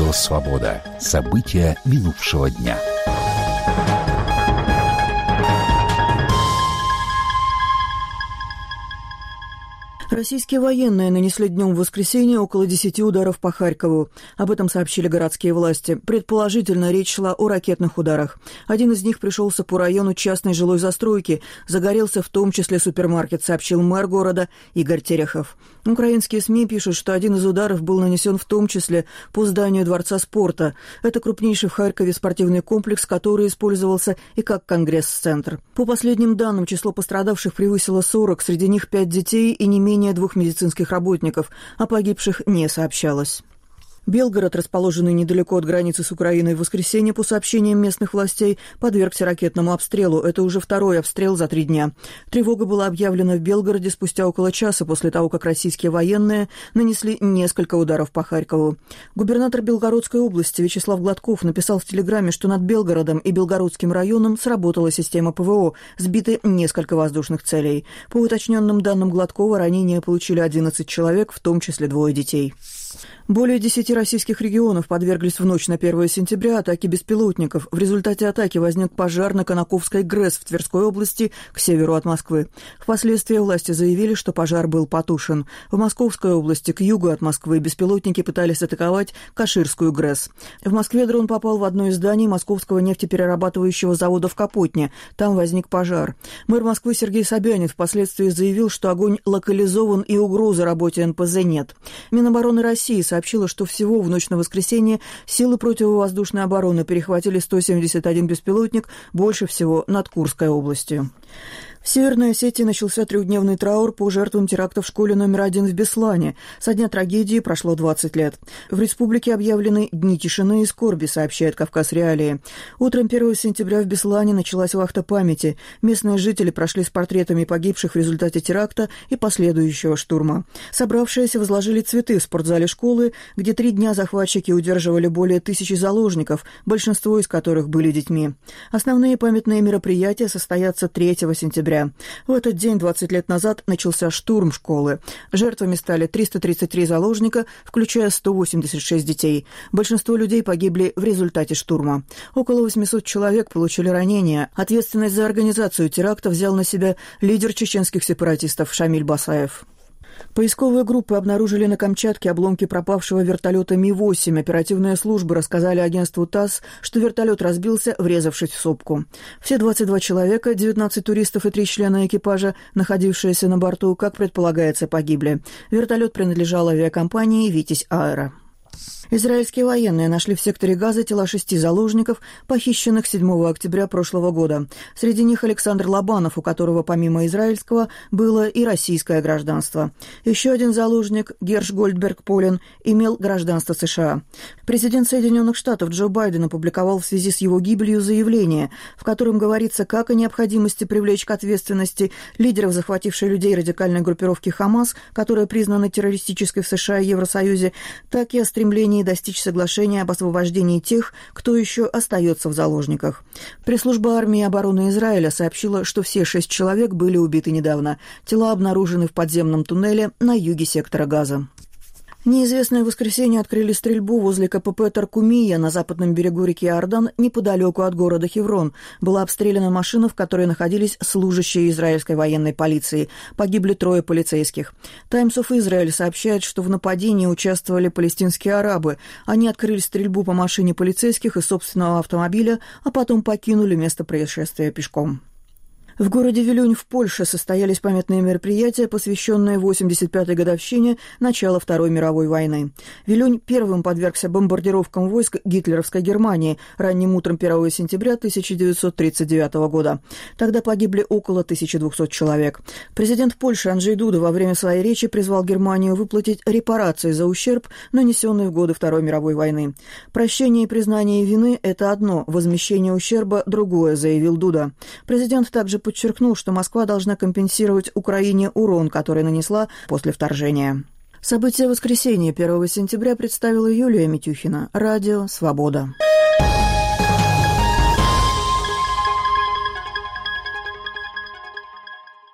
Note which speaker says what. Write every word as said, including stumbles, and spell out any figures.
Speaker 1: Радио «Свобода». События минувшего дня.
Speaker 2: Российские военные нанесли днем в воскресенье около десяти ударов по Харькову. Об этом сообщили городские власти. Предположительно, речь шла о ракетных ударах. Один из них пришелся по району частной жилой застройки. Загорелся в том числе супермаркет, сообщил мэр города Игорь Терехов. Украинские СМИ пишут, что один из ударов был нанесен в том числе по зданию Дворца спорта. Это крупнейший в Харькове спортивный комплекс, который использовался и как конгресс-центр. По последним данным, число пострадавших превысило сорок, среди них пять детей и не менее двух медицинских работников, о погибших не сообщалось. Белгород, расположенный недалеко от границы с Украиной, в воскресенье, по сообщениям местных властей, подвергся ракетному обстрелу. Это уже второй обстрел за три дня. Тревога была объявлена в Белгороде спустя около часа после того, как российские военные нанесли несколько ударов по Харькову. Губернатор Белгородской области Вячеслав Гладков написал в Телеграме, что над Белгородом и Белгородским районом сработала система ПВО, сбиты несколько воздушных целей. По уточненным данным Гладкова, ранения получили одиннадцать человек, в том числе двое детей. Более десяти российских регионов подверглись в ночь на первое сентября атаке беспилотников. В результате атаки возник пожар на Конаковской ГРЭС в Тверской области к северу от Москвы. Впоследствии власти заявили, что пожар был потушен. В Московской области к югу от Москвы беспилотники пытались атаковать Каширскую ГРЭС. В Москве дрон попал в одно из зданий Московского нефтеперерабатывающего завода в Капотне. Там возник пожар. Мэр Москвы Сергей Собянин впоследствии заявил, что огонь локализован и угрозы работе эн пэ зэ нет. Минобороны России сообщила, что всего в ночь на воскресенье силы противовоздушной обороны перехватили сто семьдесят один беспилотник, больше всего над Курской областью. В Северной Осетии начался трехдневный траур по жертвам теракта в школе номер один в Беслане. Со дня трагедии прошло двадцать лет. В республике объявлены дни тишины и скорби, сообщает «Кавказ Реалии». Утром первого сентября в Беслане началась вахта памяти. Местные жители прошли с портретами погибших в результате теракта и последующего штурма. Собравшиеся возложили цветы в спортзале школы, где три дня захватчики удерживали более тысячи заложников, большинство из которых были детьми. Основные памятные мероприятия состоятся третьего сентября. В этот день, двадцать лет назад, начался штурм школы. Жертвами стали триста тридцать три заложника, включая сто восемьдесят шесть детей. Большинство людей погибли в результате штурма. Около восемьсот человек получили ранения. Ответственность за организацию теракта взял на себя лидер чеченских сепаратистов Шамиль Басаев. Поисковые группы обнаружили на Камчатке обломки пропавшего вертолета Ми восемь. Оперативные службы рассказали агентству ТАСС, что вертолет разбился, врезавшись в сопку. Все двадцать два человека, девятнадцать туристов и три члена экипажа, находившиеся на борту, как предполагается, погибли. Вертолет принадлежал авиакомпании «Витязь Аэро». Израильские военные нашли в секторе Газа тела шести заложников, похищенных седьмого октября прошлого года. Среди них Александр Лобанов, у которого помимо израильского было и российское гражданство. Еще один заложник, Герш Гольдберг Полин, имел гражданство США. Президент Соединенных Штатов Джо Байден опубликовал в связи с его гибелью заявление, в котором говорится как о необходимости привлечь к ответственности лидеров, захватившей людей радикальной группировки «Хамас», которая признана террористической в США и Евросоюзе, так и о стремлении достичь соглашения об освобождении тех, кто еще остается в заложниках. Пресс-служба армии и обороны Израиля сообщила, что все шесть человек были убиты недавно. Тела обнаружены в подземном туннеле на юге сектора Газа. Неизвестные в воскресенье открыли стрельбу возле ка пэ пэ Таркумия на западном берегу реки Иордан, неподалеку от города Хеврон. Была обстреляна машина, в которой находились служащие израильской военной полиции. Погибли трое полицейских. Times of Israel сообщает, что в нападении участвовали палестинские арабы. Они открыли стрельбу по машине полицейских из собственного автомобиля, а потом покинули место происшествия пешком. В городе Вилюнь в Польше состоялись памятные мероприятия, посвященные восемьдесят пятой годовщине начала Второй мировой войны. Вилюнь первым подвергся бомбардировкам войск гитлеровской Германии ранним утром первого сентября тысяча девятьсот тридцать девятого года. Тогда погибли около тысячи двухсот человек. Президент Польши Анджей Дуда во время своей речи призвал Германию выплатить репарации за ущерб, нанесенный в годы Второй мировой войны. «Прощение и признание вины – это одно, возмещение ущерба – другое», заявил Дуда. Президент также подчеркнул, что Москва должна компенсировать Украине урон, который нанесла после вторжения. События воскресенья первого сентября представила Юлия Митюхина. Радио «Свобода».